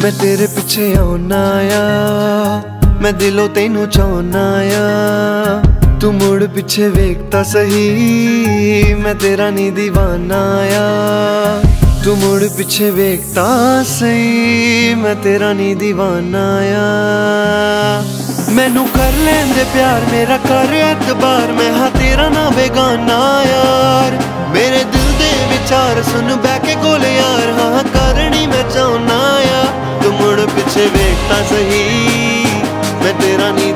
मैं तेरे पिछे आउना आ, मैं दिलों तेनू चाहुना आ। तू मुड़ पिछे वेखता सही, मैं तेरा नी दीवाना आ। तू मुड़ पिछे वेखता सही, मैं तेरा नी दीवाना आ। मैनू कर लेंदे प्यार, मेरा कर एतबार, मैं हाँ तेरा ना बेगाना यार। मेरे दिल दे विचार सुन बैके कोल यार, हाँ करनी मैं चाहुना आ। तू मुड़ पिछे वेखता सही, मैं तेरा नी